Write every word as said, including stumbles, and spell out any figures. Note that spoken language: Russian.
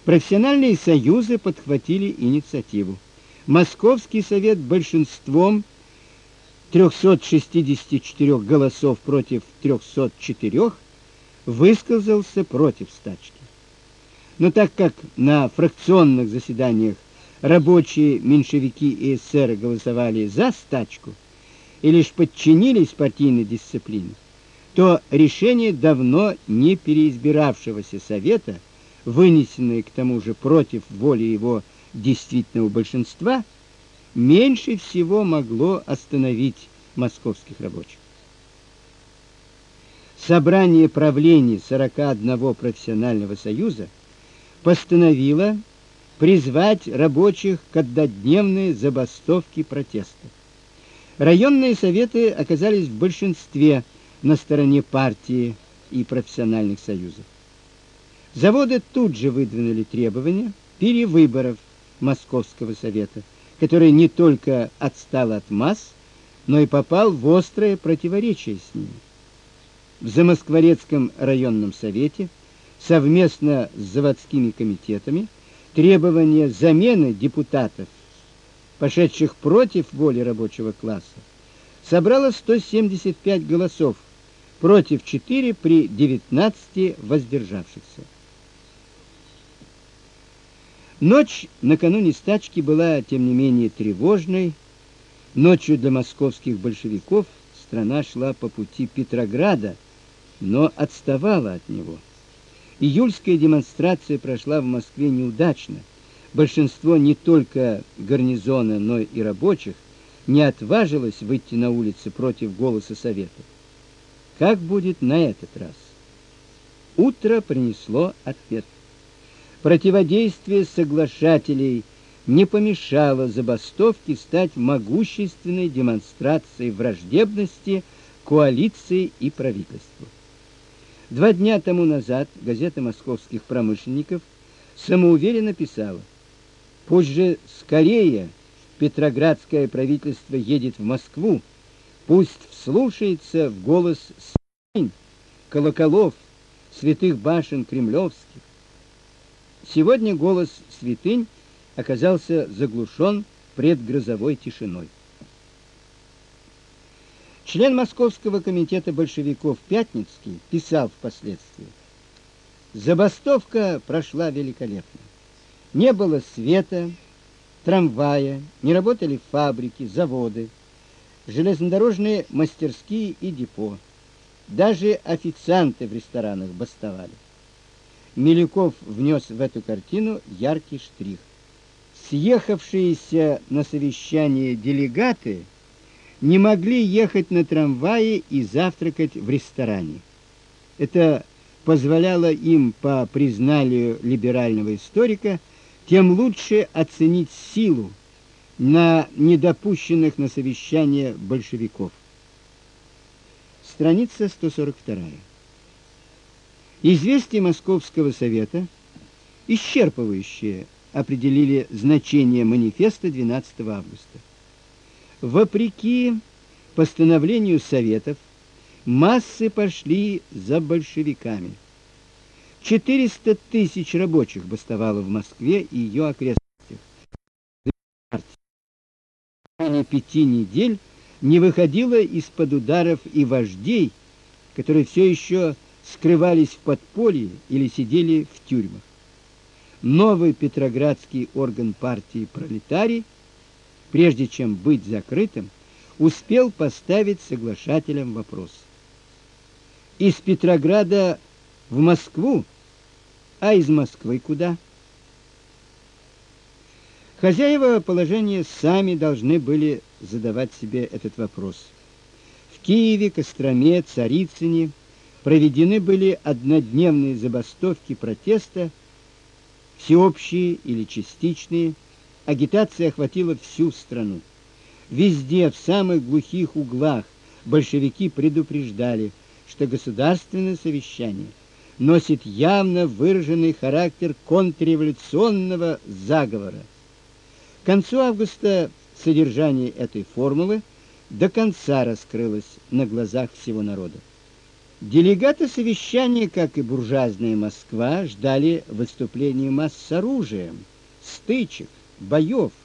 Профессиональные союзы подхватили инициативу. Московский совет большинством трёхсот шестидесяти четырёх голосов против трёхсот четырёх высказался против стачки. Но так как на фракционных заседаниях рабочие, меньшевики и эсеры голосовали за стачку и лишь подчинились партийной дисциплине, то решение давно не переизбиравшегося совета, вынесенное к тому же против воли его действительного большинства, меньше всего могло остановить московских рабочих. Собрание правления сорока одного профессионального союза постановило призвать рабочих к однодневной забастовке протеста. Районные советы оказались в большинстве на стороне партии и профессиональных союзов. Заводы тут же выдвинули требования перевыборов Московского совета, который не только отстал от масс, но и попал в острое противоречие с ними. В Замоскворецком районном совете совместно с заводскими комитетами требование замены депутатов, пошедших против воли рабочего класса, собрало сто семьдесят пять голосов против четырёх при девятнадцати воздержавшихся. Ночь накануне стачки была, тем не менее, тревожной. Ночью для московских большевиков страна шла по пути Петрограда, но отставала от него. Июльская демонстрация прошла в Москве неудачно. Большинство не только гарнизона, но и рабочих не отважилось выйти на улицы против голоса совета. Как будет на этот раз? Утро принесло ответ. Противодействие соглашателей не помешало забастовке стать могущественной демонстрацией враждебности коалиции и правительству. Два дня тому назад газета московских промышленников самоуверенно писала: «Пусть же скорее петроградское правительство едет в Москву, пусть вслушается в голос святынь, колоколов, святых башен кремлевских». Сегодня голос святынь оказался заглушен предгрозовой тишиной. Член Московского комитета большевиков Пятницкий писал впоследствии: «Забастовка прошла великолепно. Не было света, трамвая, не работали фабрики, заводы, железнодорожные мастерские и депо. Даже официанты в ресторанах бастовали». Милюков внес в эту картину яркий штрих. Съехавшиеся на совещание делегаты не могли ехать на трамвае и завтракать в ресторане. Это позволяло им, по признанию либерального историка, тем лучше оценить силу на недопущенных на совещание большевиков. Страница сто сорок вторая. Известия Московского совета, исчерпывающие, определили значение манифеста двенадцатого августа. Вопреки постановлению советов, массы пошли за большевиками. четыреста тысяч рабочих бастовало в Москве и ее окрестностях. В течение пяти недель не выходило из-под ударов и вождей, которые все еще скрывались в подполье или сидели в тюрьмах. Новый петроградский орган партии «Пролетарий», прежде чем быть закрытым, успел поставить соглашателям вопрос: из Петрограда в Москву, а из Москвы куда? Хозяева положения сами должны были задавать себе этот вопрос. В Киеве, Костроме, Царицыне проведены были однодневные забастовки протеста, всеобщие или частичные. Агитация охватила всю страну. Везде, в самых глухих углах, большевики предупреждали, что государственное совещание носит явно выраженный характер контрреволюционного заговора. К концу августа содержание этой формулы до конца раскрылось на глазах всего народа. Делегаты совещания, как и буржуазная Москва, ждали выступления масс с оружием, стычек, боев.